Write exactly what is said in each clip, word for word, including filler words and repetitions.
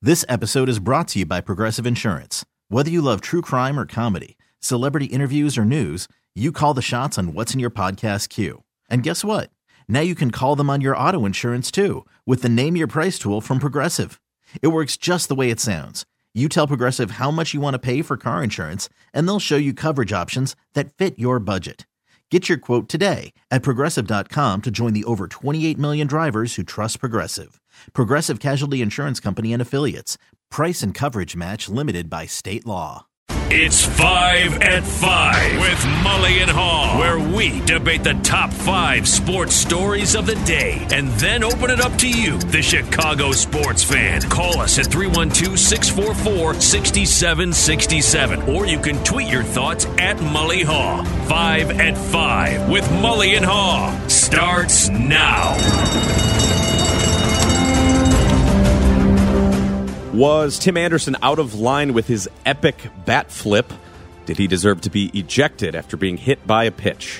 This episode is brought to you by Progressive Insurance. Whether you love true crime or comedy, celebrity interviews or news, you call the shots on what's in your podcast queue. And guess what? Now you can call them on your auto insurance too with the Name Your Price tool from Progressive. It works just the way it sounds. You tell Progressive how much you want to pay for car insurance, and they'll show you coverage options that fit your budget. Get your quote today at Progressive dot com to join the over twenty-eight million drivers who trust Progressive. Progressive Casualty Insurance Company and Affiliates. Price and coverage match limited by state law. It's Five at Five with Mully and Haw, where we debate the top five sports stories of the day and then open it up to you, the Chicago sports fan. Call us at three one two, six four four, six seven six seven, or you can tweet your thoughts at Mully Haw. Five at Five with Mully and Haw starts now. Was Tim Anderson out of line with his epic bat flip? Did he deserve to be ejected after being hit by a pitch?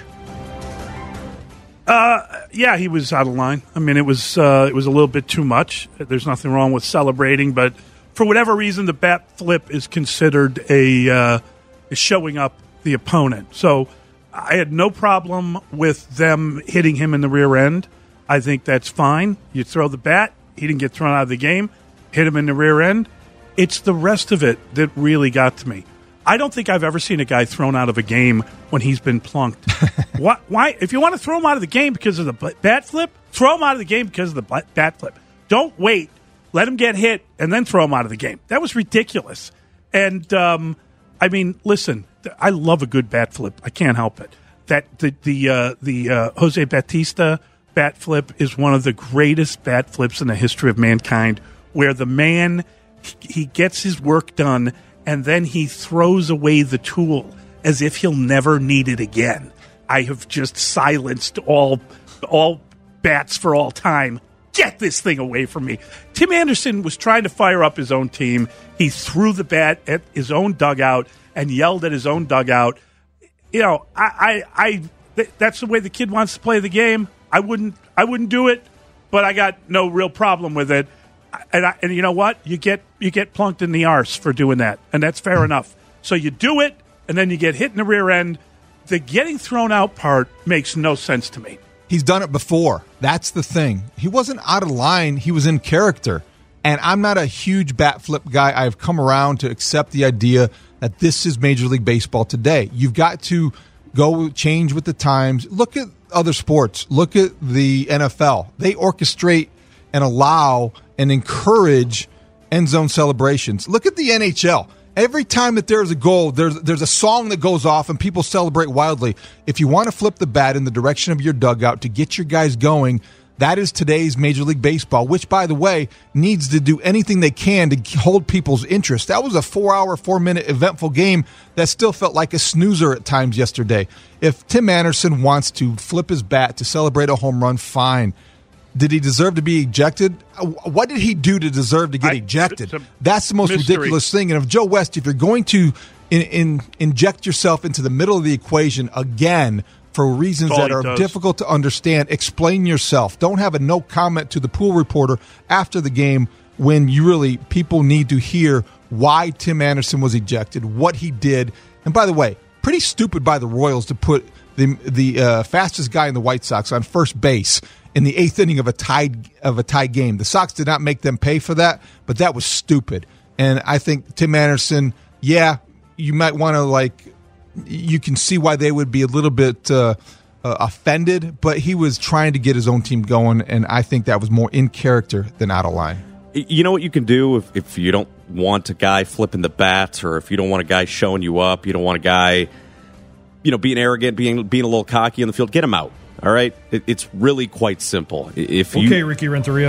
Uh, yeah, he was out of line. I mean, it was uh, it was a little bit too much. There's nothing wrong with celebrating, but for whatever reason, the bat flip is considered a uh, is showing up the opponent. So I had no problem with them hitting him in the rear end. I think that's fine. You throw the bat. He didn't get thrown out of the game. Hit him in the rear end. It's the rest of it that really got to me. I don't think I've ever seen a guy thrown out of a game when he's been plunked. why, why? If you want to throw him out of the game because of the bat flip, throw him out of the game because of the bat flip. Don't wait. Let him get hit and then throw him out of the game. That was ridiculous. And, um, I mean, listen, I love a good bat flip. I can't help it. That The, the, uh, the uh, Jose Bautista bat flip is one of the greatest bat flips in the history of mankind, where the man, he gets his work done, and then he throws away the tool as if he'll never need it again. I have just silenced all all bats for all time. Get this thing away from me. Tim Anderson was trying to fire up his own team. He threw the bat at his own dugout and yelled at his own dugout. You know, I, I, I that's the way the kid wants to play the game. I wouldn't, I wouldn't do it, but I got no real problem with it. And, I, and you know what? You get you get plunked in the arse for doing that, and that's fair enough. So you do it, and then you get hit in the rear end. The getting thrown out part makes no sense to me. He's done it before. That's the thing. He wasn't out of line. He was in character. And I'm not a huge bat flip guy. I've come around to accept the idea that this is Major League Baseball today. You've got to go change with the times. Look at other sports. Look at the N F L. They orchestrate and allow and encourage end zone celebrations. Look at the N H L. Every time that there's a goal, there's there's a song that goes off and people celebrate wildly. If you want to flip the bat in the direction of your dugout to get your guys going, that is today's Major League Baseball, which, by the way, needs to do anything they can to hold people's interest. That was a four-hour, four-minute eventful game that still felt like a snoozer at times yesterday. If Tim Anderson wants to flip his bat to celebrate a home run, fine. Did he deserve to be ejected? What did he do to deserve to get I, ejected? That's the most mystery. ridiculous thing. And if Joe West, if you're going to in, in, inject yourself into the middle of the equation again for reasons that are does. difficult to understand, explain yourself. Don't have a no comment to the pool reporter after the game when you really, people need to hear why Tim Anderson was ejected, what he did. And by the way, pretty stupid by the Royals to put the, the uh, fastest guy in the White Sox on first base in the eighth inning of a tied of a tie game. The Sox did not make them pay for that, but that was stupid. And I think Tim Anderson, yeah, you might want to like, you can see why they would be a little bit uh, uh, offended, but he was trying to get his own team going, and I think that was more in character than out of line. You know what you can do if, if you don't want a guy flipping the bat, or if you don't want a guy showing you up, you don't want a guy, you know, being arrogant, being being a little cocky in the field, get him out. All right, it, it's really quite simple. If you, okay, Ricky Renteria,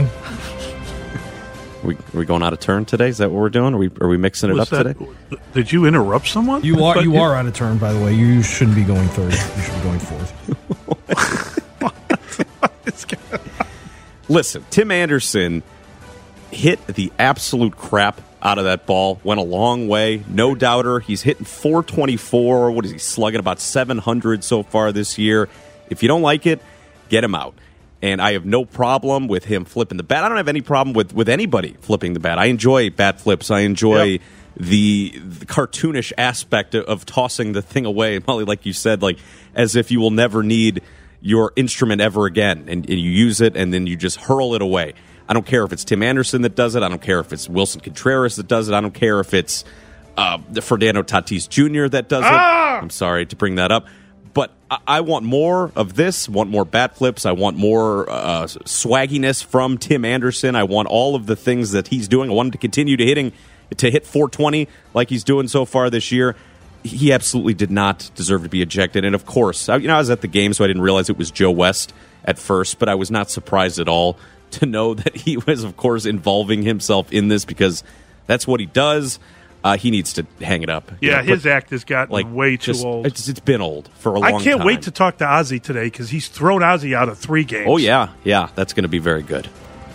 are we, are we going out of turn today? Is that what we're doing? Are we are we mixing it Was up that, today? Did you interrupt someone? You are you are out of turn, by the way. You shouldn't be going third. You should be going fourth. Listen, Tim Anderson hit the absolute crap out of that ball, went a long way, no doubter. He's hitting four twenty-four. What is he slugging? About seven hundred so far this year. If you don't like it, get him out. And I have no problem with him flipping the bat. I don't have any problem with, with anybody flipping the bat. I enjoy bat flips. I enjoy yep. the, the cartoonish aspect of, of tossing the thing away, Molly, like you said, like as if you will never need your instrument ever again. And, and you use it, and then you just hurl it away. I don't care if it's Tim Anderson that does it. I don't care if it's Wilson Contreras that does it. I don't care if it's uh, Fernando Tatis Junior that does ah! it. I'm sorry to bring that up. But I want more of this, want more bat flips. I want more uh, swagginess from Tim Anderson. I want all of the things that he's doing. I want him to continue to hitting to hit four twenty like he's doing so far this year. He absolutely did not deserve to be ejected. And, of course, I, you know, I was at the game, so I didn't realize it was Joe West at first, but I was not surprised at all to know that he was, of course, involving himself in this because that's what he does. Uh, he needs to hang it up. Yeah, you know, his but, act has gotten like, way too just, old. It's, it's been old for a long time. I can't time. wait to talk to Ozzy today because he's thrown Ozzy out of three games. Oh, yeah. Yeah, that's going to be very good.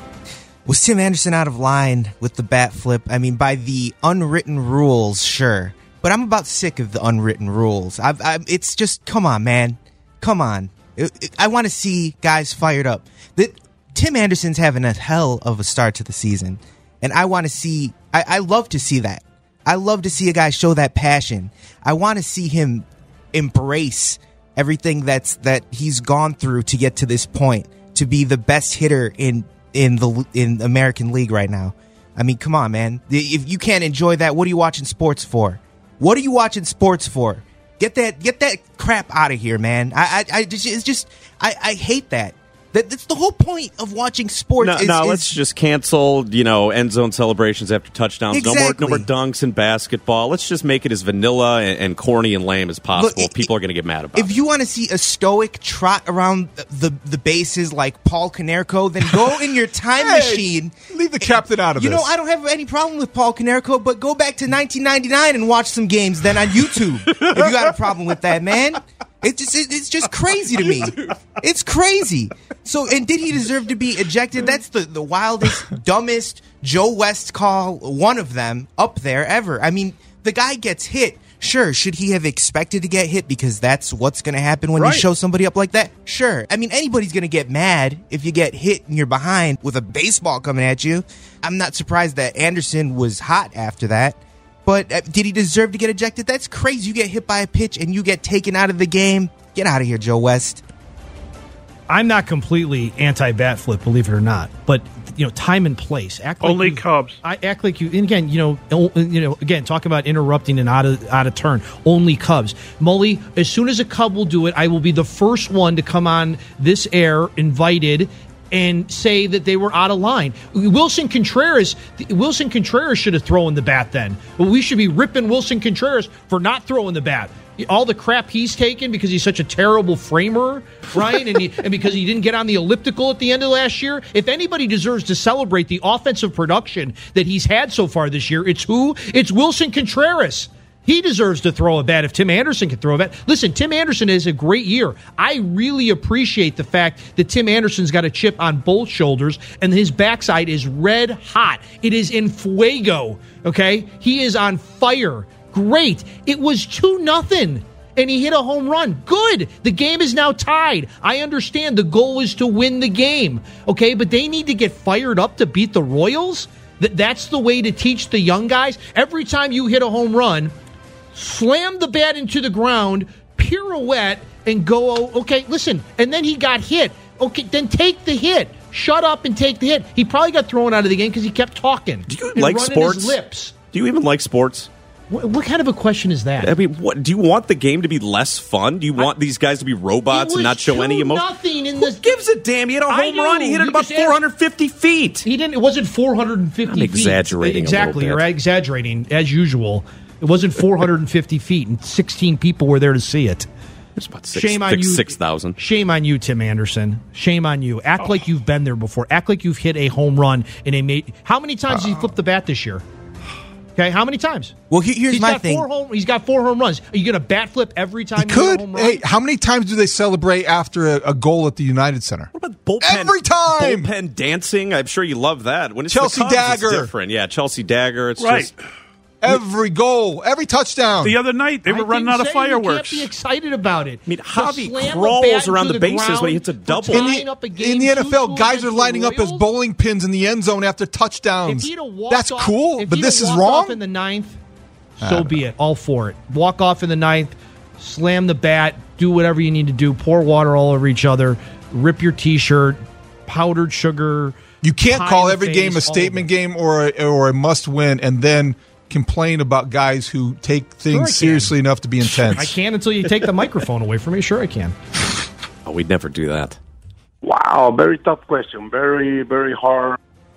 Was Tim Anderson out of line with the bat flip? I mean, by the unwritten rules, sure. But I'm about sick of the unwritten rules. I've, I've, it's just, come on, man. Come on. It, it, I want to see guys fired up. The, Tim Anderson's having a hell of a start to the season. And I want to see, I, I love to see that. I love to see a guy show that passion. I want to see him embrace everything that's that he's gone through to get to this point, to be the best hitter in in the in the American League right now. I mean, come on, man. If you can't enjoy that, what are you watching sports for? What are you watching sports for? Get that get that crap out of here, man. I I, I just it's just I, I hate that. That, that's the whole point of watching sports. No, is, no is, let's just cancel, you know, end zone celebrations after touchdowns. Exactly. No more, no more dunks in basketball. Let's just make it as vanilla and, and corny and lame as possible. Look, People are going to get mad about if it. If you want to see a stoic trot around the the bases like Paul Konerko, then go in your time hey, machine. Leave the captain out of you this. You know, I don't have any problem with Paul Konerko, but go back to nineteen ninety-nine and watch some games then on YouTube if you got a problem with that, man. It's just it, it's just crazy to me. It's crazy. So, and did he deserve to be ejected? That's the, the wildest, dumbest Joe West call, one of them, up there ever. I mean, the guy gets hit. Sure, should he have expected to get hit because that's what's going to happen when right. you show somebody up like that? Sure. I mean, anybody's going to get mad if you get hit and you're behind with a baseball coming at you. I'm not surprised that Anderson was hot after that. But uh, did he deserve to get ejected? That's crazy. You get hit by a pitch and you get taken out of the game. Get out of here, Joe West. I'm not completely anti-bat flip, believe it or not. But, you know, time and place. Act like Only you, Cubs. I act like you, and again, you know, you know, again, talk about interrupting and out of, out of turn. Only Cubs. Mully, as soon as a Cub will do it, I will be the first one to come on this air, invited, and say that they were out of line. Wilson Contreras, Wilson Contreras should have thrown the bat then. But we should be ripping Wilson Contreras for not throwing the bat. All the crap he's taken because he's such a terrible framer, right? and, he, and because he didn't get on the elliptical at the end of last year. If anybody deserves to celebrate the offensive production that he's had so far this year, it's who? It's Wilson Contreras. He deserves to throw a bat if Tim Anderson can throw a bat. Listen, Tim Anderson is a great year. I really appreciate the fact that Tim Anderson's got a chip on both shoulders and his backside is red hot. It is in fuego, okay? He is on fire. Great. It was two nothing, and he hit a home run. Good. The game is now tied. I understand the goal is to win the game, okay? But they need to get fired up to beat the Royals? Th- that's the way to teach the young guys? Every time you hit a home run, slam the bat into the ground, pirouette, and go, okay, listen, and then he got hit. Okay, then take the hit. Shut up and take the hit. He probably got thrown out of the game because he kept talking. Do you and like running sports? His lips. Do you even like sports? What, what kind of a question is that? I mean, what, do you want the game to be less fun? Do you want I, these guys to be robots and not show any emotion? Nothing in Who this. gives a damn? He hit a home run. He hit it about four hundred fifty feet. He didn't. It wasn't four hundred fifty. I'm feet. exaggerating. Exactly. A You're bit. exaggerating as usual. It wasn't four hundred fifty feet, and sixteen people were there to see it. It's about six, Shame on six, you. six thousand. Shame on you, Tim Anderson. Shame on you. Act oh. like you've been there before. Act like you've hit a home run in a. Ma- How many times uh. did he flip the bat this year? Okay, how many times? Well, he, here's he's my got thing. Four home, he's got four home runs. Are you going to bat flip every time he you could. hit a home run? Hey, how many times do they celebrate after a, a goal at the United Center? What about bullpen? Every time. Bullpen dancing. I'm sure you love that. When it's Chelsea the Cubs, Dagger. it's different. Yeah, Chelsea Dagger. It's right. just Every goal, every touchdown. The other night, they were I running didn't out of say fireworks. You can't be excited about it. I mean, To Javi slam crawls the bat around into the bases ground when he hits a for double. In tying the, up a game in the N F L, two-two guys are against the lining up as Royals. bowling pins in the end zone after touchdowns. If he'd have walked That's off- cool, if but he'd this have is walked wrong. off in the ninth, so be it. All for it. Walk off in the ninth, slam the bat, do whatever you need to do. Pour water all over each other, rip your T-shirt, powdered sugar. You can't pie call in the every face, game all a of statement it. game or a, or a must win, and then complain about guys who take I things can. seriously enough to be intense. I can until you take the microphone away from me. Sure, I can. Oh, we'd never do that. Wow, very tough question. Very, very hard.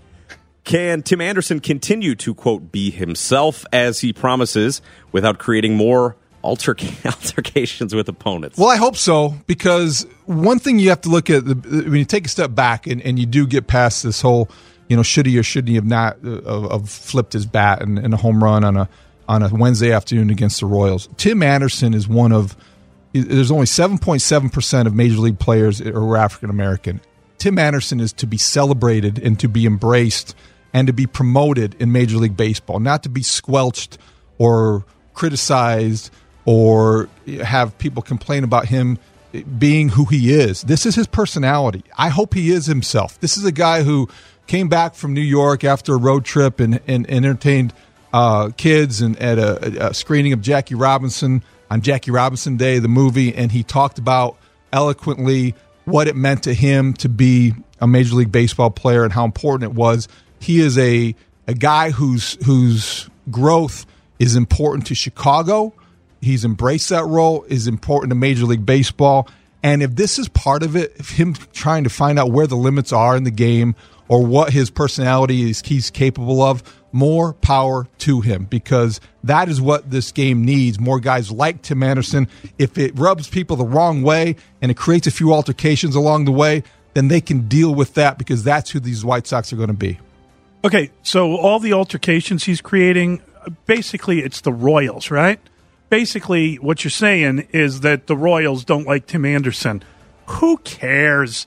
Can Tim Anderson continue to, quote, be himself as he promises without creating more alterc- altercations with opponents? Well, I hope so, because one thing you have to look at, the, when you take a step back and, and you do get past this whole, you know, should he or shouldn't he have not uh, of, of flipped his bat in, in a home run on a on a Wednesday afternoon against the Royals. Tim Anderson is one of, there's only seven point seven percent of Major League players are African American. Tim Anderson is to be celebrated and to be embraced and to be promoted in Major League Baseball, not to be squelched or criticized or have people complain about him being who he is. This is his personality. I hope he is himself. This is a guy who came back from New York after a road trip and, and, and entertained uh, kids and at a, a screening of Jackie Robinson on Jackie Robinson Day, the movie, and he talked about eloquently what it meant to him to be a Major League Baseball player and how important it was. He is a a guy whose whose growth is important to Chicago. He's embraced that role, is important to Major League Baseball. And if this is part of it, if him trying to find out where the limits are in the game or what his personality is he's capable of, more power to him, because that is what this game needs. More guys like Tim Anderson. If it rubs people the wrong way and it creates a few altercations along the way, then they can deal with that, because that's who these White Sox are going to be. Okay, so all the altercations he's creating, basically it's the Royals, right? Basically, what you're saying is that the Royals don't like Tim Anderson. Who cares?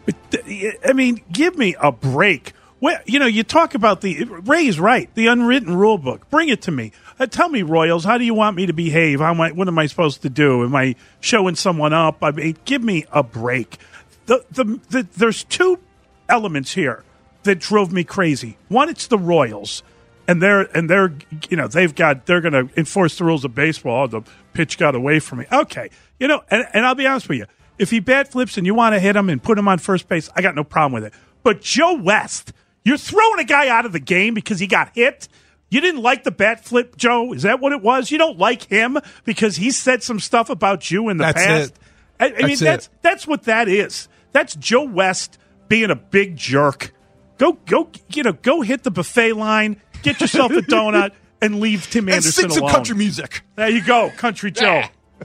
I mean, give me a break. Well, you know, you talk about the Ray's right, the unwritten rule book. Bring it to me. Uh, tell me, Royals, how do you want me to behave? How am I, what am I supposed to do? Am I showing someone up? I mean, give me a break. The, the, the, there's two elements here that drove me crazy. One, it's the Royals, and they're and they're you know they've got they're going to enforce the rules of baseball. Oh, the pitch got away from me. Okay, you know, and, and I'll be honest with you. If he bat flips and you want to hit him and put him on first base, I got no problem with it. But Joe West, you're throwing a guy out of the game because he got hit. You didn't like the bat flip, Joe? Is that what it was? You don't like him because he said some stuff about you in the That's past? it. I, I mean, That's that's it. that's what that is. That's Joe West being a big jerk. Go, go, you know, go hit the buffet line, get yourself a donut, and leave Tim And Anderson sing some alone. country music. There you go, Country Joe.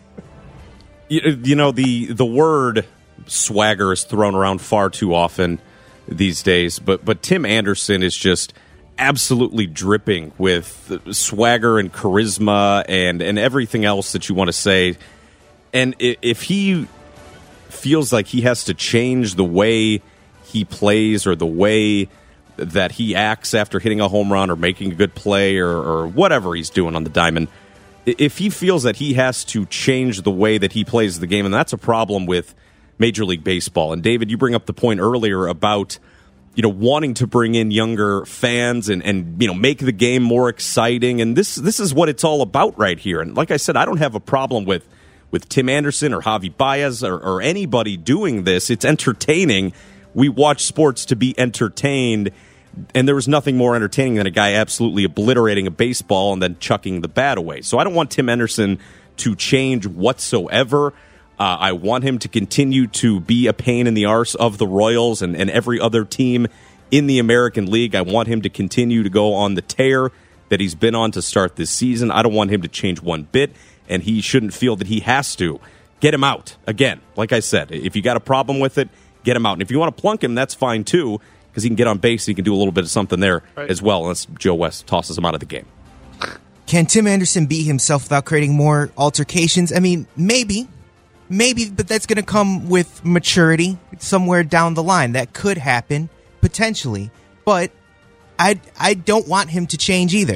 You, you know, the the word swagger is thrown around far too often these days, but but Tim Anderson is just absolutely dripping with swagger and charisma and, and everything else that you want to say. And if he feels like he has to change the way he plays or the way that he acts after hitting a home run or making a good play or, or whatever he's doing on the diamond, if he feels that he has to change the way that he plays the game, and that's a problem with Major League Baseball. And David, you bring up the point earlier about, you know, wanting to bring in younger fans and, and you know, make the game more exciting. And this this is what it's all about right here. And like I said, I don't have a problem with with Tim Anderson or Javi Baez or, or anybody doing this. It's entertaining. We watch sports to be entertained, and there was nothing more entertaining than a guy absolutely obliterating a baseball and then chucking the bat away. So I don't want Tim Anderson to change whatsoever. Uh, I want him to continue to be a pain in the arse of the Royals and, and every other team in the American League. I want him to continue to go on the tear that he's been on to start this season. I don't want him to change one bit, and he shouldn't feel that he has to. Get him out. Again, like I said, if you got a problem with it, get him out. And if you want to plunk him, that's fine too, because he can get on base. He can do a little bit of something there right. as well, unless Joe West tosses him out of the game. Can Tim Anderson be himself without creating more altercations? I mean, maybe. Maybe, but that's going to come with maturity somewhere down the line. That could happen, potentially. But I, I don't want him to change either.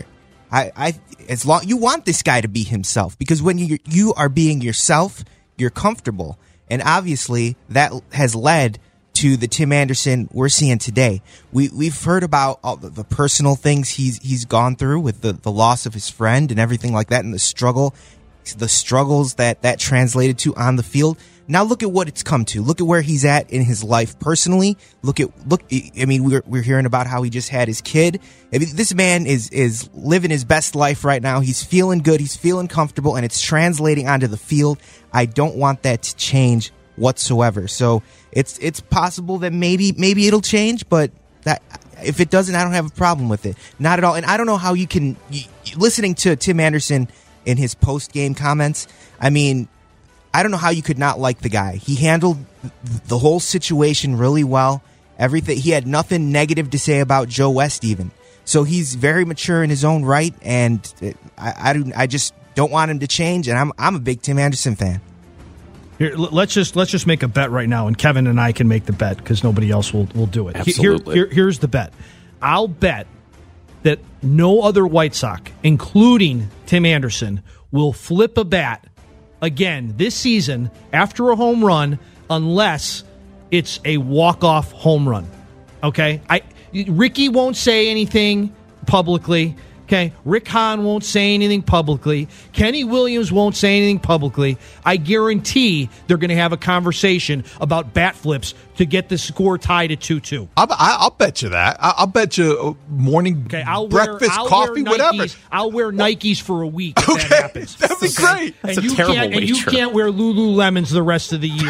I, I as long you want this guy to be himself, because when you you are being yourself, you're comfortable, and obviously that has led to the Tim Anderson we're seeing today. We we've heard about all the, the personal things he's he's gone through with the, the loss of his friend and everything like that, and the struggle, the struggles that that translated to on the field. Now look at what it's come to. Look at where he's at in his life personally. Look at look. I mean, we're we're hearing about how he just had his kid. I mean, this man is is living his best life right now. He's feeling good. He's feeling comfortable, and it's translating onto the field. I don't want that to change whatsoever. So it's it's possible that maybe maybe it'll change, but that if it doesn't, I don't have a problem with it. Not at all. And I don't know how you can you, listening to Tim Anderson in his post game comments. I mean, I don't know how you could not like the guy. He handled the whole situation really well. Everything, he had nothing negative to say about Joe West even. So he's very mature in his own right, and I, I, do, I just don't want him to change. And I'm I'm a big Tim Anderson fan. Here, let's just let's just make a bet right now, and Kevin and I can make the bet because nobody else will will do it. Absolutely. Here, here, here's the bet. I'll bet that no other White Sox, including Tim Anderson, will flip a bat again this season after a home run unless it's a walk-off home run. Okay? I Ricky won't say anything publicly. Okay? Rick Hahn won't say anything publicly. Kenny Williams won't say anything publicly. I guarantee they're going to have a conversation about bat flips to get the score tied at two two. I'll, I'll bet you that. I'll bet you morning okay, I'll breakfast, wear, I'll coffee, wear whatever. Nikes, I'll wear Nikes for a week if okay, that happens. That'd be okay? great. That's and a you terrible can't, And you wager. can't wear Lululemons the rest of the year.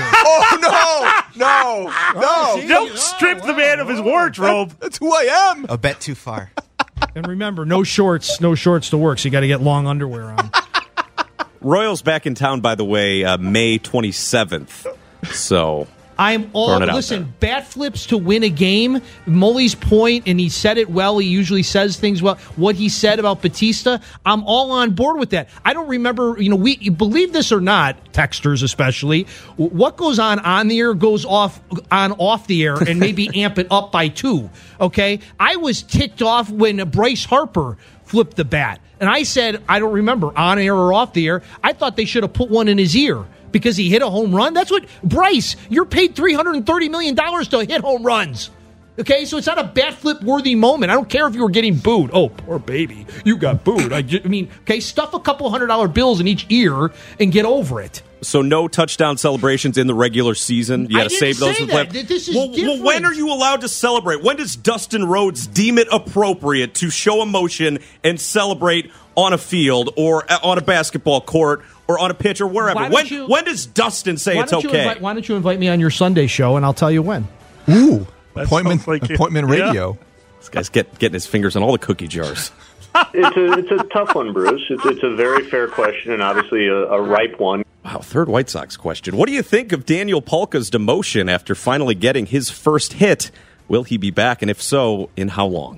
Oh, no, no, no. Don't strip the man of his wardrobe. That's who I am. A bet too far. And remember, no shorts, no shorts to work, so you got to get long underwear on. Royals back in town, by the way, uh, May twenty-seventh. So I'm all Throwing it out listen. Bat flips to win a game. Mully's point, and he said it well. He usually says things well. What he said about Batista, I'm all on board with that. I don't remember. You know, we believe this or not, texters especially. What goes on on the air goes off on off the air, and maybe amp it up by two. Okay, I was ticked off when Bryce Harper flipped the bat, and I said I don't remember on air or off the air. I thought they should have put one in his ear. Because he hit a home run? That's what, Bryce, you're paid three hundred thirty million dollars to hit home runs. Okay, so it's not a bat flip worthy moment. I don't care if you were getting booed. Oh, poor baby, you got booed. I, just, I mean, okay, stuff a couple hundred dollar bills in each ear and get over it. So no touchdown celebrations in the regular season. You got to save those. Say With that. This is well, different. well, when are you allowed to celebrate? When does Dustin Rhodes deem it appropriate to show emotion and celebrate on a field or on a basketball court or on a pitch or wherever? When you, when does Dustin say it's okay? Invite, why don't you invite me on your Sunday show and I'll tell you when? Ooh, That appointment sounds like it. appointment radio. Yeah. This guy's get, getting his fingers on all the cookie jars. It's a it's a tough one, Bruce. It's it's a very fair question and obviously a, a ripe one. Wow, third White Sox question. What do you think of Daniel Polka's demotion after finally getting his first hit? Will he be back, and if so, in how long?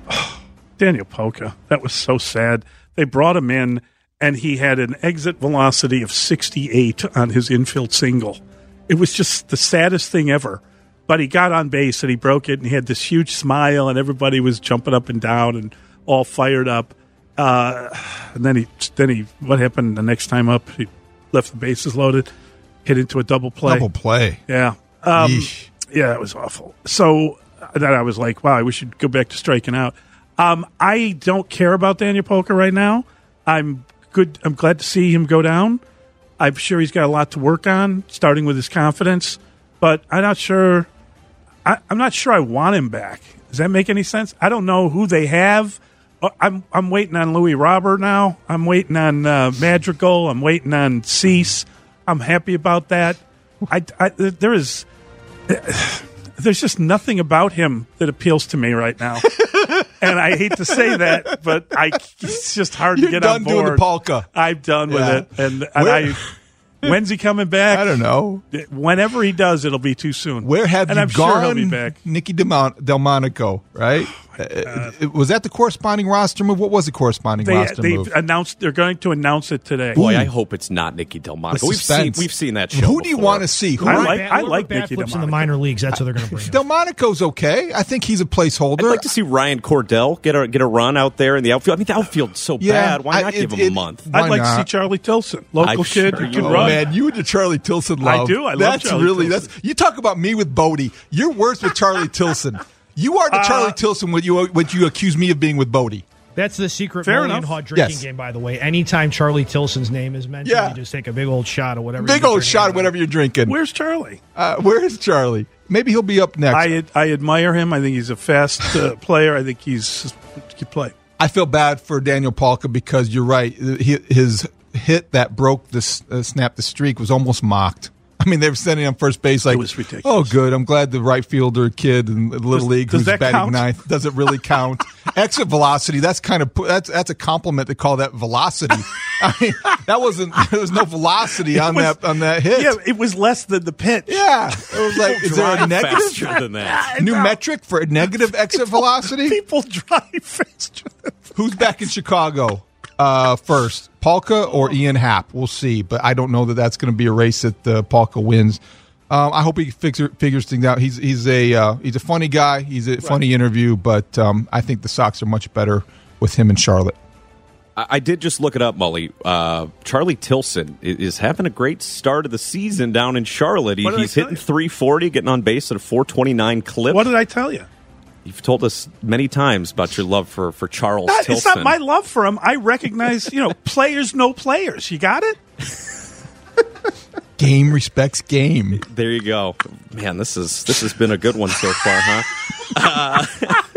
Daniel Polka, that was so sad. They brought him in, and he had an exit velocity of sixty-eight on his infield single. It was just the saddest thing ever. But he got on base, and he broke it, and he had this huge smile, and everybody was jumping up and down and all fired up. Uh, and then he, then he, what happened the next time up? He left the bases loaded, hit into a double play. Double play. Yeah. Um, Yeesh. yeah, it was awful. So then I was like, wow, we should go back to striking out. Um, I don't care about Daniel Polka right now. I'm good. I'm glad to see him go down. I'm sure he's got a lot to work on, starting with his confidence. But I'm not sure. I, I'm not sure I want him back. Does that make any sense? I don't know who they have. I'm I'm waiting on Louis Robert now. I'm waiting on uh, Madrigal. I'm waiting on Cease. I'm happy about that. I, I there is there's just nothing about him that appeals to me right now. And I hate to say that, but I it's just hard You're to get done on board. doing the polka. I'm done with Yeah. it. And, and I when's he coming back? I don't know. Whenever he does, it'll be too soon. Where have and you I'm gone, sure he'll be back. Nicky Delmon- Delmonico, right? Uh, was that the corresponding roster move? What was the corresponding they, roster they've move? announced they're going to announce it today. Boy, I hope it's not Nicky Delmonico. We've seen we've seen that show. Who do you before. want to see? Who I right? like Bad- I what like about bad Nicky flips Delmonico. in the minor leagues. That's what they're going to bring. him. Delmonico's okay. I think he's a placeholder. I'd like to see Ryan Cordell get a get a run out there in the outfield. I mean, the outfield's so Yeah, bad. Why I- not it- give him it- a month? Why I'd like not? to see Charlie Tilson, local I'm kid sure who you can would. Oh, run. man, you and the Charlie Tilson love. I do. I love that's Charlie really Tilson. that's you talk about me with Bodie. You're worse with Charlie Tilson. You are the Uh, Charlie Tilson what you what you accuse me of being with Bodie. That's the secret Fair Mully and enough. Haw drinking Yes. game, by the way. Anytime Charlie Tilson's name is mentioned, Yeah. you just take a big old shot of whatever. Big you get old your shot hand of whatever you're drinking. Where's Charlie? Uh, where is Charlie? Maybe he'll be up next. I I admire him. I think he's a fast uh, player. I think he's he can play. I feel bad for Daniel Palka because you're right. He, his hit that broke the uh, snapped the streak was almost mocked. I mean, they were standing on first base like, was ridiculous. oh, good. I'm glad the right fielder kid in the Little Does- League does who's that batting count? ninth doesn't really count. Exit velocity, that's kind of that's that's a compliment to call that velocity. I mean, that wasn't there was no velocity on was- that on that hit. Yeah, it was less than the pitch. Yeah. It was like, is there a Drive negative faster than that. new metric for a negative exit velocity? People drive faster. Than Who's back in Chicago uh, first, Palka or Ian Happ? We'll see, but I don't know that that's going to be a race that uh, Palka wins. Um, I hope he figure, figures things out. He's he's a uh, he's a funny guy. He's a funny interview, but um, I think the Sox are much better with him in Charlotte. I, I did just look it up, Mully. Uh, Charlie Tilson is, is having a great start of the season down in Charlotte. He, What did I he's tell hitting you? three forty, getting on base at a four twenty-nine clip. What did I tell you? You've told us many times about your love for, for Charles Not- Tilson. it's not my love for him. I recognize, you know, players know players. You got it? Game respects game. There you go, man. This is this has been a good one so far, huh?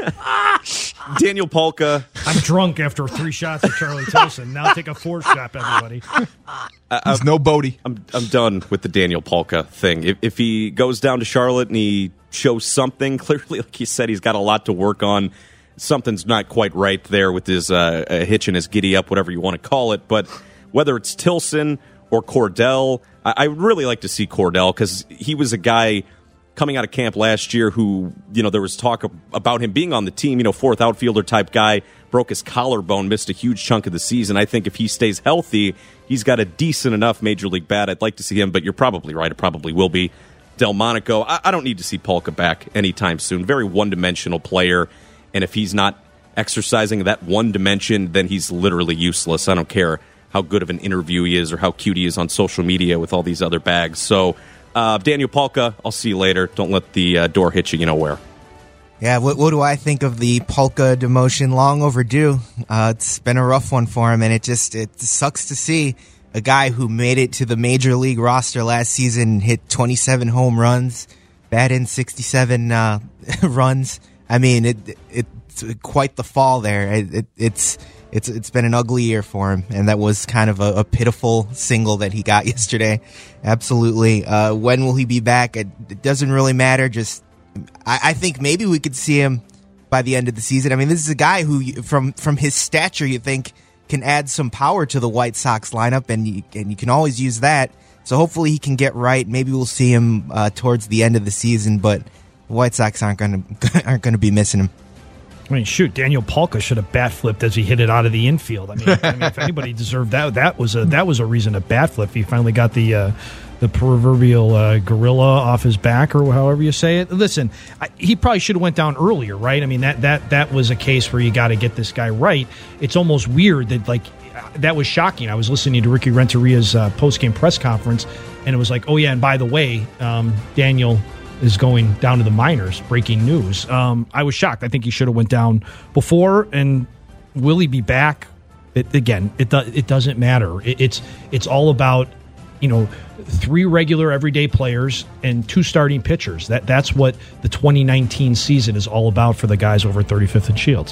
Uh, Daniel Palka. I'm drunk after three shots of Charlie Tilson. Now take a fourth shot, everybody. There's no Bodie. I'm I'm done with the Daniel Palka thing. If, if he goes down to Charlotte and he shows something, clearly, like you said, he's got a lot to work on. Something's not quite right there with his uh, uh, hitch and his giddy up, whatever you want to call it. But whether it's Tilson or Cordell, I, I would really like to see Cordell because he was a guy coming out of camp last year who, you know, there was talk about him being on the team, you know, fourth outfielder type guy, broke his collarbone, missed a huge chunk of the season. I think if he stays healthy, he's got a decent enough major league bat. I'd like to see him, but you're probably right. It probably will be Delmonico. I, I don't need to see Palka back anytime soon. Very one-dimensional player, and if he's not exercising that one dimension, then he's literally useless. I don't care how good of an interview he is or how cute he is on social media with all these other bags. So, uh, Daniel Palka, I'll see you later. Don't let the uh, door hit you, you know where. Yeah, what, what do I think of the Palka demotion? Long overdue. Uh, it's been a rough one for him, and it just it sucks to see a guy who made it to the major league roster last season, hit twenty-seven home runs, bat in sixty-seven uh, runs. I mean, it it's quite the fall there. It, it, it's it's it's been an ugly year for him, and that was kind of a, a pitiful single that he got yesterday. Absolutely. Uh, when will he be back? It, it doesn't really matter. Just I, I think maybe we could see him by the end of the season. I mean, this is a guy who, you- from from his stature, you think can add some power to the White Sox lineup, and you, and you can always use that. So hopefully he can get right. Maybe we'll see him uh, towards the end of the season, but the White Sox aren't going to aren't going to be missing him. I mean, shoot, Daniel Palka should have bat flipped as he hit it out of the infield. I mean, I mean if anybody deserved that, that was a that was a reason to bat flip. He finally got the uh, the proverbial uh, gorilla off his back, or however you say it. Listen, I, he probably should have went down earlier, right? I mean, that that that was a case where you got to get this guy right. It's almost weird that like that was shocking. I was listening to Ricky Renteria's uh, post game press conference, and it was like, oh yeah, and by the way, um, Daniel is going down to the minors. Breaking news. Um, I was shocked. I think he should have went down before. And will he be back? It, again, it do, it doesn't matter. It, it's it's all about, you know, three regular everyday players and two starting pitchers. That that's what the twenty nineteen season is all about for the guys over at thirty-fifth and Shields.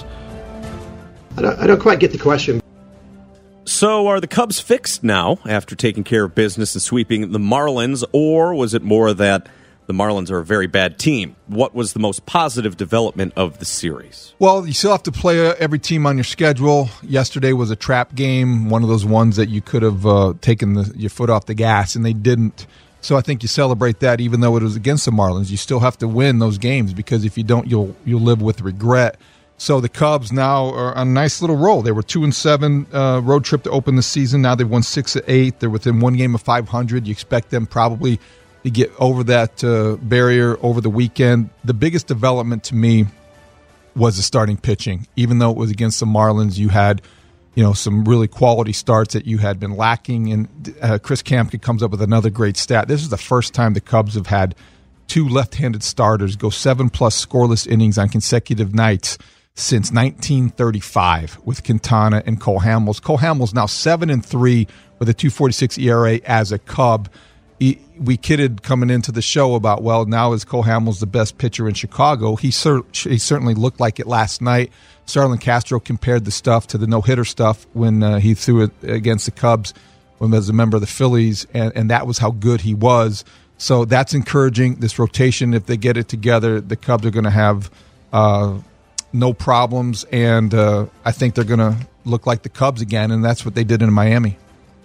I don't, I don't quite get the question. So are the Cubs fixed now after taking care of business and sweeping the Marlins, or was it more that the Marlins are a very bad team? What was the most positive development of the series? Well, you still have to play every team on your schedule. Yesterday was a trap game, one of those ones that you could have uh, taken the, your foot off the gas, and they didn't. So I think you celebrate that, even though it was against the Marlins. You still have to win those games, because if you don't, you'll you'll live with regret. So the Cubs now are on a nice little roll. They were two and seven uh, road trip to open the season. Now they've won six of eight. They're within one game of five hundred. You expect them probably to get over that uh, barrier over the weekend. The biggest development to me was the starting pitching. Even though it was against the Marlins, you had, you know, some really quality starts that you had been lacking. And uh, Chris Kamka comes up with another great stat. This is the first time the Cubs have had two left-handed starters go seven-plus scoreless innings on consecutive nights since nineteen thirty-five with Quintana and Cole Hamels. Cole Hamels now seven and three with a two forty-six E R A as a Cub. He, we kidded coming into the show about, well, now is Cole Hamels the best pitcher in Chicago? He, cer- he certainly looked like it last night. Starlin Castro compared the stuff to the no-hitter stuff when uh, he threw it against the Cubs when he was a member of the Phillies, and, and that was how good he was. So that's encouraging. This rotation, if they get it together, the Cubs are going to have uh, no problems, and uh, I think they're going to look like the Cubs again, and that's what they did in Miami.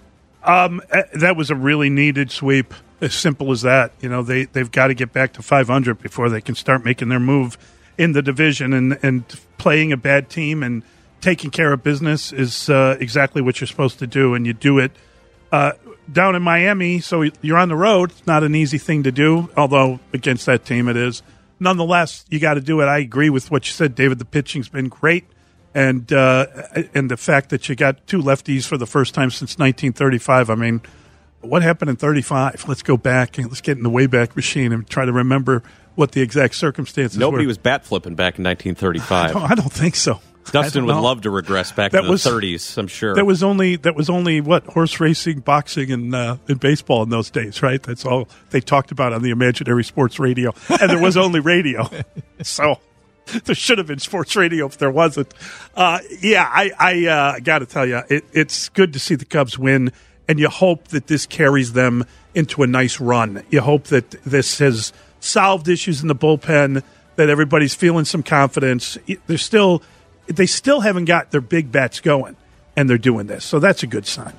Um, that was a really needed sweep. As simple as that. You know, they they've got to get back to five hundred before they can start making their move in the division. And and playing a bad team and taking care of business is uh, exactly what you're supposed to do. And you do it uh, down in Miami, so you're on the road. It's not an easy thing to do, although against that team it is. Nonetheless, you got to do it. I agree with what you said, David. The pitching's been great. And uh, and the fact that you got two lefties for the first time since nineteen thirty-five, I mean, what happened in thirty-five? Let's go back and let's get in the Wayback Machine and try to remember what the exact circumstances Nobody were. Nobody was bat flipping back in nineteen thirty-five. I don't, I don't think so. Dustin would know. love to regress back that to the was, thirties, I'm sure. That was only, that was only what, horse racing, boxing, and uh, and baseball in those days, right? That's all they talked about on the imaginary sports radio. And there was only radio. So there should have been sports radio if there wasn't. Uh, yeah, I, I uh, got to tell you, it, it's good to see the Cubs win, and you hope that this carries them into a nice run. You hope that this has solved issues in the bullpen, that everybody's feeling some confidence. They're still, they still haven't got their big bats going, and they're doing this. So that's a good sign.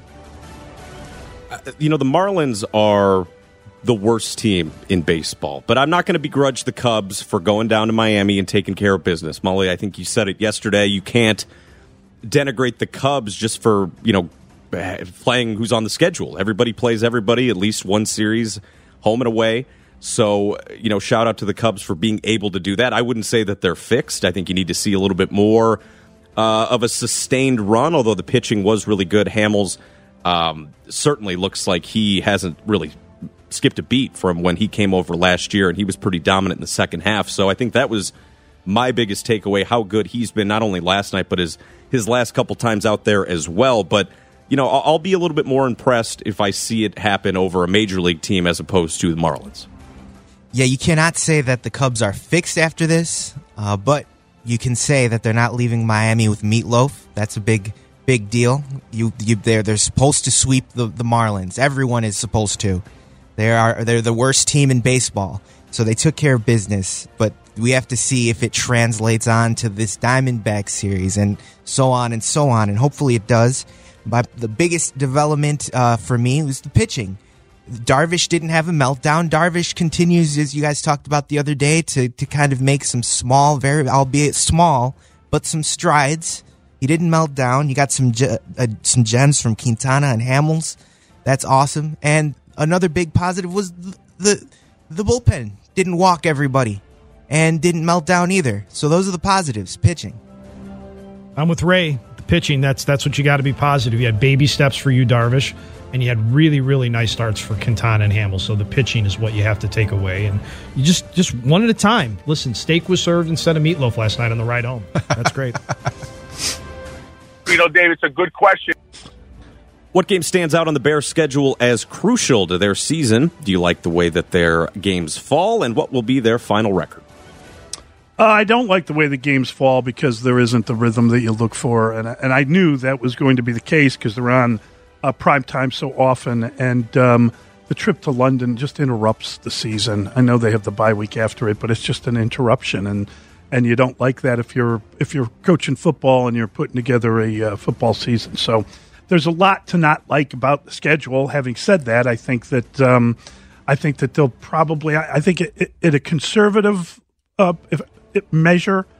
Uh, you know, the Marlins are the worst team in baseball, but I'm not going to begrudge the Cubs for going down to Miami and taking care of business. Molly, I think you said it yesterday. You can't denigrate the Cubs just for, you know, playing who's on the schedule. Everybody plays everybody, at least one series, home and away. So, you know, shout out to the Cubs for being able to do that. I wouldn't say that they're fixed. I think you need to see a little bit more uh, of a sustained run, although the pitching was really good. Hamels um, certainly looks like he hasn't really skipped a beat from when he came over last year, and he was pretty dominant in the second half. So I think that was my biggest takeaway, how good he's been, not only last night, but his, his last couple times out there as well. But, you know, I'll, I'll be a little bit more impressed if I see it happen over a major league team as opposed to the Marlins. Yeah, you cannot say that the Cubs are fixed after this, uh, but you can say that they're not leaving Miami with meatloaf. That's a big, big deal. You, you, they're they're supposed to sweep the, the Marlins. Everyone is supposed to. They are they're the worst team in baseball, so they took care of business. But we have to see if it translates on to this Diamondback series, and so on and so on, and hopefully it does. But the biggest development uh, for me was the pitching. Darvish didn't have a meltdown. Darvish continues, as you guys talked about the other day, to, to kind of make some small, very albeit small, but some strides. He didn't melt down. You got some ge- uh, some gems from Quintana and Hamels. That's awesome. And another big positive was the, the the bullpen didn't walk everybody and didn't melt down either. So those are the positives. Pitching. I'm with Ray. The pitching, that's that's what you got to be positive. You had baby steps for you, Darvish. And you had really, really nice starts for Quintana and Hamels. So the pitching is what you have to take away. And you just, just one at a time. Listen, steak was served instead of meatloaf last night on the ride home. That's great. You know, Dave, it's a good question. What game stands out on the Bears' schedule as crucial to their season? Do you like the way that their games fall? And what will be their final record? Uh, I don't like the way the games fall because there isn't the rhythm that you look for. And, and I knew that was going to be the case because they're on Uh, prime time so often, and um, the trip to London just interrupts the season. I know they have the bye week after it, but it's just an interruption, and and you don't like that if you're if you're coaching football and you're putting together a uh, football season. So there's a lot to not like about the schedule. Having said that, I think that um, I think that they'll probably. I, I think it, it, at a conservative uh, if, it measure,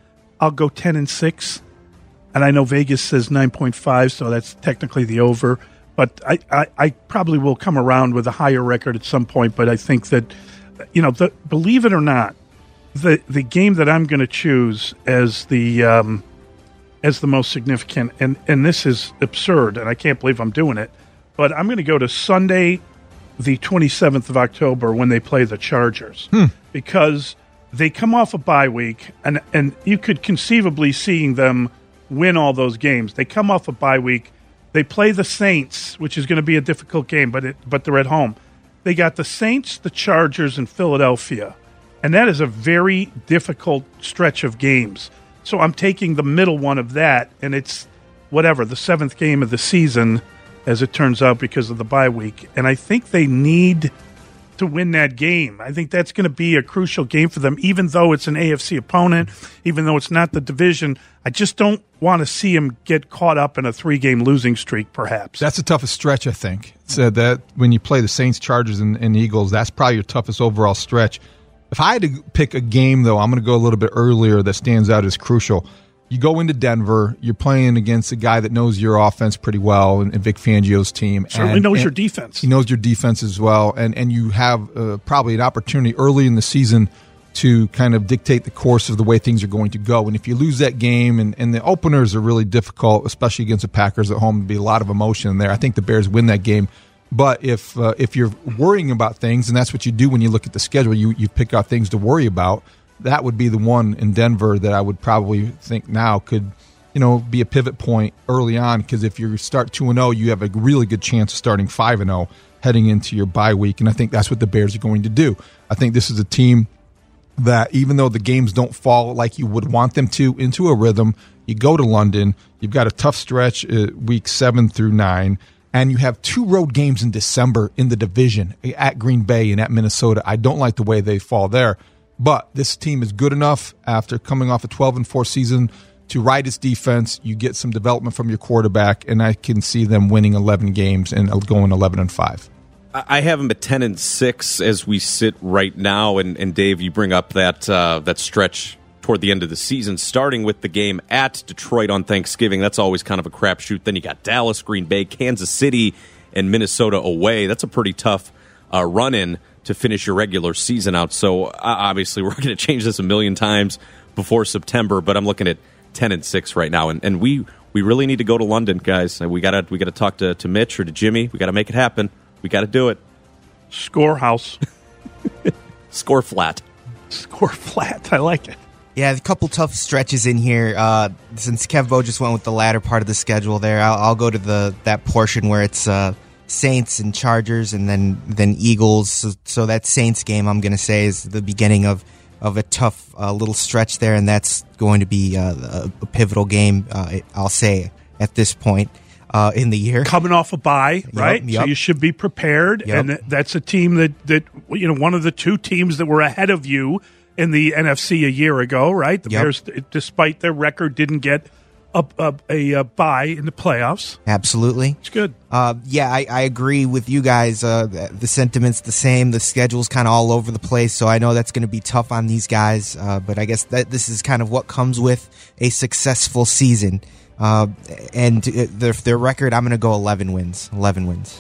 I'll go ten and six. And I know Vegas says nine point five, so that's technically the over. But I, I, I probably will come around with a higher record at some point. But I think that, you know, the, believe it or not, the the game that I'm going to choose as the um, as the most significant, and, and this is absurd, and I can't believe I'm doing it, but I'm going to go to Sunday, the twenty-seventh of October, when they play the Chargers. Hmm. Because they come off a bye week, and, and you could conceivably seeing them win all those games. They come off a bye week. They play the Saints, which is going to be a difficult game, but it, but they're at home. They got the Saints, the Chargers, and Philadelphia. And that is a very difficult stretch of games. So I'm taking the middle one of that, and it's whatever, the seventh game of the season, as it turns out, because of the bye week. And I think they need to win that game. I think that's going to be a crucial game for them, even though it's an A F C opponent, even though it's not the division. I just don't want to see them get caught up in a three-game losing streak, perhaps. That's the toughest stretch, I think. So that when you play the Saints, Chargers, and, and Eagles, that's probably your toughest overall stretch. If I had to pick a game, though, I'm going to go a little bit earlier that stands out as crucial. You go into Denver, you're playing against a guy that knows your offense pretty well, and, and Vic Fangio's team. Certainly and, knows and your defense. He knows your defense as well, and, and you have uh, probably an opportunity early in the season to kind of dictate the course of the way things are going to go. And if you lose that game, and, and the openers are really difficult, especially against the Packers at home, there'd be a lot of emotion in there. I think the Bears win that game. But if uh, if you're worrying about things, and that's what you do when you look at the schedule, you, you pick out things to worry about, that would be the one in Denver that I would probably think now could, you know, be a pivot point early on, because if you start two and oh, you have a really good chance of starting five and oh heading into your bye week, and I think that's what the Bears are going to do. I think this is a team that, even though the games don't fall like you would want them to into a rhythm, you go to London, you've got a tough stretch uh, week seven through nine, and you have two road games in December in the division at Green Bay and at Minnesota. I don't like the way they fall there. But this team is good enough after coming off a twelve and four season to ride its defense. You get some development from your quarterback, and I can see them winning eleven games and going eleven and five. I have them at ten and six as we sit right now. And, and Dave, you bring up that uh, that stretch toward the end of the season, starting with the game at Detroit on Thanksgiving. That's always kind of a crapshoot. Then you got Dallas, Green Bay, Kansas City, and Minnesota away. That's a pretty tough uh, run-in to finish your regular season out. So uh, obviously we're going to change this a million times before September, but I'm looking at ten and six right now. And, and we, we really need to go to London, guys. We got to we got to talk to, to Mitch or to Jimmy. We got to make it happen. We got to do it. Score house. Score flat. Score flat. I like it. Yeah, a couple tough stretches in here. Uh, since Kev Bo just went with the latter part of the schedule there, I'll, I'll go to the that portion where it's uh, Saints and Chargers, and then then Eagles. So, so that Saints game, I'm going to say, is the beginning of of a tough uh, little stretch there, and that's going to be uh, a, a pivotal game. Uh, I'll say at this point uh, in the year, coming off a bye, right? Yep, yep. So you should be prepared, Yep. and that's a team that that you know one of the two teams that were ahead of you in the N F C a year ago, right? The Yep. Bears, despite their record, didn't get a, a, a, a bye in the playoffs. Absolutely. It's good. Uh, yeah, I, I agree with you guys. Uh, the, the sentiment's the same. The schedule's kind of all over the place, so I know that's going to be tough on these guys. Uh, but I guess that this is kind of what comes with a successful season. Uh, and their, their record, I'm going to go eleven wins. eleven wins.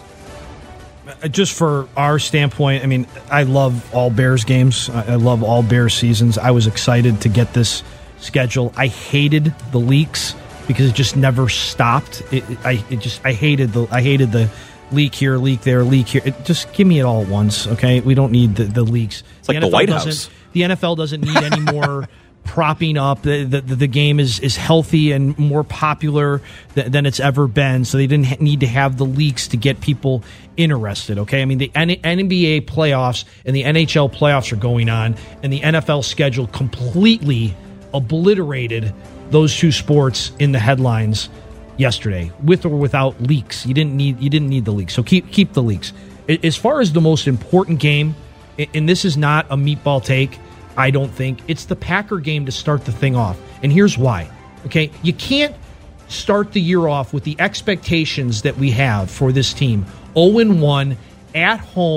Just for our standpoint, I mean, I love all Bears games. I love all Bears seasons. I was excited to get this schedule. I hated the leaks because it just never stopped. It, it, I it just I hated the I hated the leak here, leak there, leak here. It, just give me it all at once, okay? We don't need the, the leaks. It's like the White House. The N F L doesn't need any more propping up. The, the the game is is healthy and more popular th- than it's ever been. So they didn't ha- need to have the leaks to get people interested. Okay, I mean the N- NBA playoffs and the N H L playoffs are going on, and the N F L schedule completely obliterated those two sports in the headlines yesterday, with or without leaks. You didn't need you didn't need the leaks. So keep keep the leaks. As far as the most important game, and this is not a meatball take, I don't think, it's the Packer game to start the thing off. And here's why. Okay, you can't start the year off with the expectations that we have for this team. oh and one at home,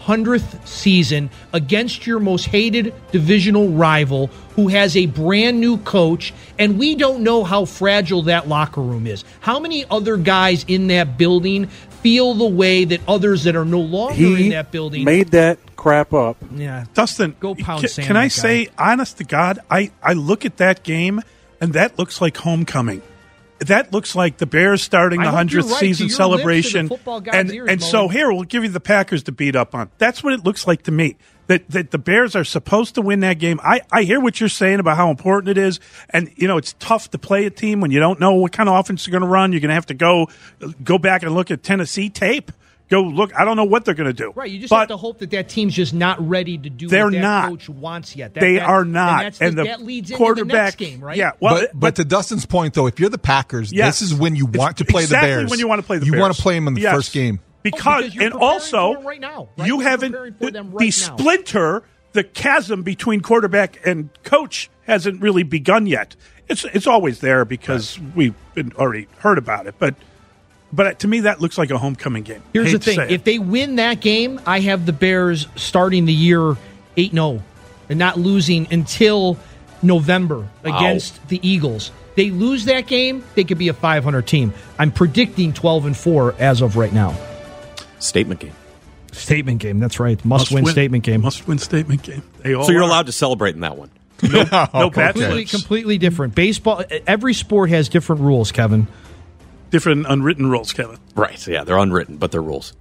hundredth season against your most hated divisional rival who has a brand new coach, and we don't know how fragile that locker room is. How many other guys in that building feel the way that others that are no longer he in that building made that crap up? Yeah. Dustin, Go pound can, sand, can I that guy. say, honest to God, I, I look at that game, and that looks like homecoming. That looks like the Bears starting I the hope hundredth you're right. season To your celebration. lips, to the football gods' And, ears, and so Mullen. here, we'll give you the Packers to beat up on. That's what it looks like to me. That that the Bears are supposed to win that game. I, I hear what you're saying about how important it is. And, you know, it's tough to play a team when you don't know what kind of offense you're going to run. You're going to have to go go back and look at Tennessee tape. Go look. I don't know what they're going to do. Right, you just but have to hope that that team's just not ready to do they're what that not. coach wants yet. That, They that- are not. And, that's the, And the that leads into quarterback- the next game, right? yeah, well, but, but to Dustin's point, though, if you're the Packers, Yes. this is when you It's want to play exactly the Bears. when you want to play the You Bears. want to play them in the Yes. first game. Because, Oh, because you're and preparing also, for 'em right now, right? you You're haven't, preparing for the, them the right now. splinter, the chasm between quarterback and coach hasn't really begun yet. It's it's always there because right. we've been already heard about it. But but to me, that looks like a homecoming game. Here's Hate the to thing. say it. If they win that game, I have the Bears starting the year eight and oh and not losing until November Wow. against the Eagles. They lose that game, they could be a five hundred team. I'm predicting twelve and four as of right now. Statement game. Statement game, that's right. Must, win, statement game. Must win statement game. They all So you're are. allowed to celebrate in that one. No, no bad completely, flips. completely different. Baseball, every sport has different rules, Kevin. Different unwritten rules, Kevin. Right. Yeah, they're unwritten, but they're rules.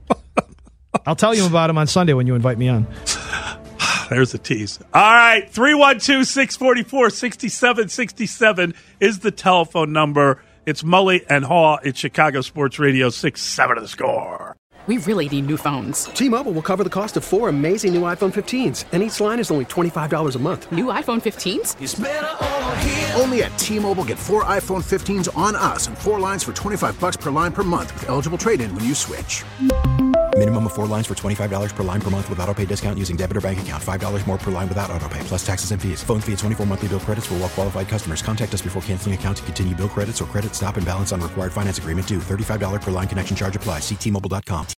I'll tell you about them on Sunday when you invite me on. There's a tease. All right, three one two, six four four, six seven six seven is the telephone number. It's Mully and Haw. It's Chicago Sports Radio, six seven of the Score. We really need new phones. T-Mobile will cover the cost of four amazing new iPhone fifteens, and each line is only twenty-five dollars a month. New iPhone fifteens? It's better over here. Only at T-Mobile, get four iPhone fifteens on us and four lines for twenty-five bucks per line per month with eligible trade-in when you switch. Minimum of four lines for twenty-five dollars per line per month with autopay discount using debit or bank account. five dollars more per line without autopay, plus taxes and fees. Phone fee at twenty-four monthly bill credits for well-qualified customers. Contact us before canceling account to continue bill credits or credit stop and balance on required finance agreement due. thirty-five dollars per line connection charge applies. See T Mobile dot com.